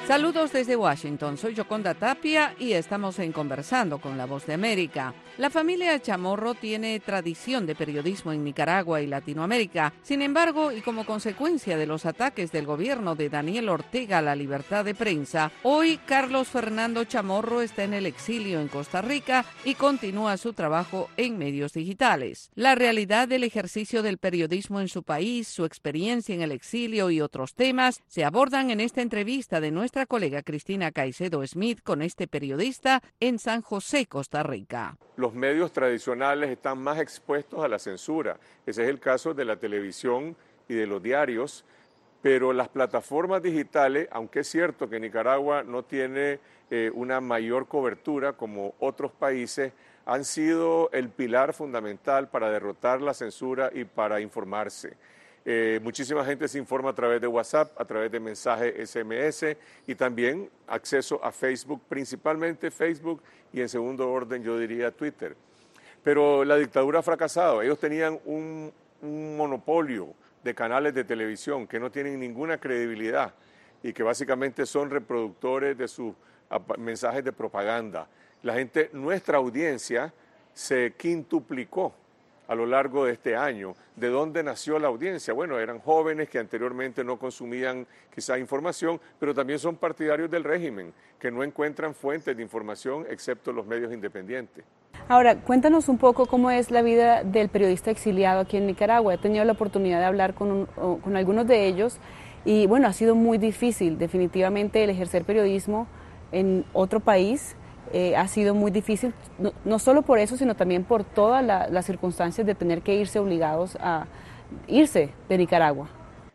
Saludos desde Washington, soy Yoconda Tapia y estamos en Conversando con la Voz de América. La familia Chamorro tiene tradición de periodismo en Nicaragua y Latinoamérica. Sin embargo, y como consecuencia de los ataques del gobierno de Daniel Ortega a la libertad de prensa, hoy Carlos Fernando Chamorro está en el exilio en Costa Rica y continúa su trabajo en medios digitales. La realidad del ejercicio del periodismo en su país, su experiencia en el exilio y otros temas se abordan en esta entrevista de nuestra colega Cristina Caicedo Smith con este periodista en San José, Costa Rica. Los medios tradicionales están más expuestos a la censura. Ese es el caso de la televisión y de los diarios, pero las plataformas digitales, aunque es cierto que Nicaragua no tiene una mayor cobertura como otros países, han sido el pilar fundamental para derrotar la censura y para informarse. Muchísima gente se informa a través de WhatsApp, a través de mensajes SMS y también acceso a Facebook, principalmente Facebook y en segundo orden yo diría Twitter. Pero la dictadura ha fracasado. Ellos tenían un monopolio de canales de televisión que no tienen ninguna credibilidad y que básicamente son reproductores de sus mensajes de propaganda. Nuestra audiencia se quintuplicó a lo largo de este año. ¿De dónde nació la audiencia? Bueno, eran jóvenes que anteriormente no consumían quizá información, pero también son partidarios del régimen, que no encuentran fuentes de información excepto los medios independientes. Ahora, cuéntanos un poco cómo es la vida del periodista exiliado aquí en Nicaragua. He tenido la oportunidad de hablar con algunos de ellos y bueno, ha sido muy difícil definitivamente el ejercer periodismo en otro país. Ha sido muy difícil, no solo por eso, sino también por todas las circunstancias de tener que irse obligados a irse de Nicaragua.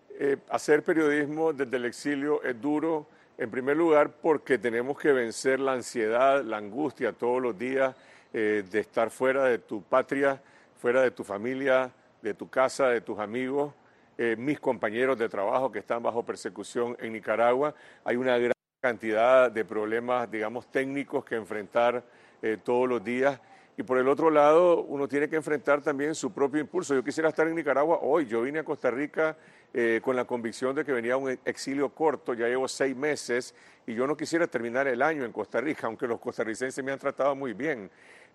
Hacer periodismo desde el exilio es duro, en primer lugar porque tenemos que vencer la ansiedad, la angustia todos los días de estar fuera de tu patria, fuera de tu familia, de tu casa, de tus amigos, mis compañeros de trabajo que están bajo persecución en Nicaragua. Hay una gran cantidad de problemas, digamos, técnicos que enfrentar todos los días. Y por el otro lado, uno tiene que enfrentar también su propio impulso. Yo quisiera estar en Nicaragua hoy. Yo vine a Costa Rica con la convicción de que venía un exilio corto. Ya llevo 6 meses y yo no quisiera terminar el año en Costa Rica, aunque los costarricenses me han tratado muy bien.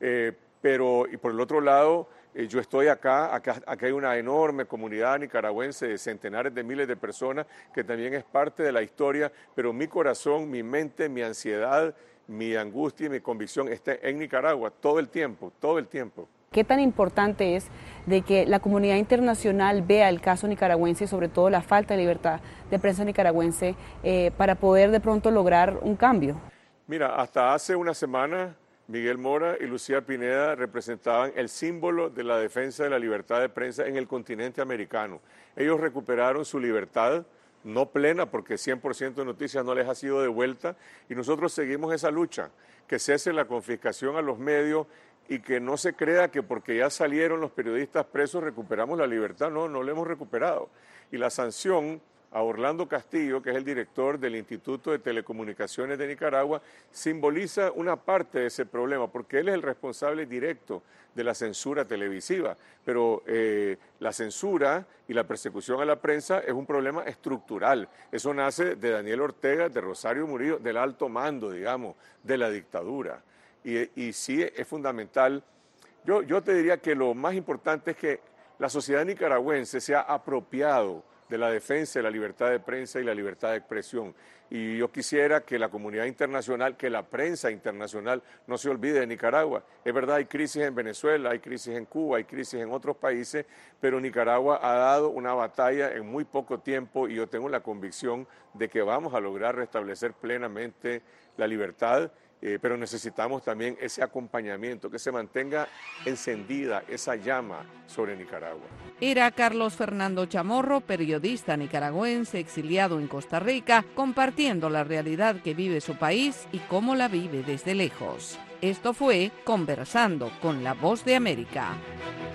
Y por el otro lado, yo estoy acá hay una enorme comunidad nicaragüense de centenares de miles de personas que también es parte de la historia, pero mi corazón, mi mente, mi ansiedad, mi angustia y mi convicción está en Nicaragua todo el tiempo, todo el tiempo. ¿Qué tan importante es de que la comunidad internacional vea el caso nicaragüense y sobre todo la falta de libertad de prensa nicaragüense para poder de pronto lograr un cambio? Mira, hasta hace una semana Miguel Mora y Lucía Pineda representaban el símbolo de la defensa de la libertad de prensa en el continente americano. Ellos recuperaron su libertad, no plena porque 100% de noticias no les ha sido devuelta, y nosotros seguimos esa lucha, que cese la confiscación a los medios y que no se crea que porque ya salieron los periodistas presos recuperamos la libertad. No la hemos recuperado. Y la sanción a Orlando Castillo, que es el director del Instituto de Telecomunicaciones de Nicaragua, simboliza una parte de ese problema, porque él es el responsable directo de la censura televisiva. Pero la censura y la persecución a la prensa es un problema estructural. Eso nace de Daniel Ortega, de Rosario Murillo, del alto mando, digamos, de la dictadura. Y sí es fundamental. Yo te diría que lo más importante es que la sociedad nicaragüense se ha apropiado de la defensa de la libertad de prensa y la libertad de expresión. Y yo quisiera que la comunidad internacional, que la prensa internacional no se olvide de Nicaragua. Es verdad, hay crisis en Venezuela, hay crisis en Cuba, hay crisis en otros países, pero Nicaragua ha dado una batalla en muy poco tiempo y yo tengo la convicción de que vamos a lograr restablecer plenamente la libertad. Pero necesitamos también ese acompañamiento, que se mantenga encendida esa llama sobre Nicaragua. Era Carlos Fernando Chamorro, periodista nicaragüense exiliado en Costa Rica, compartiendo la realidad que vive su país y cómo la vive desde lejos. Esto fue Conversando con la Voz de América.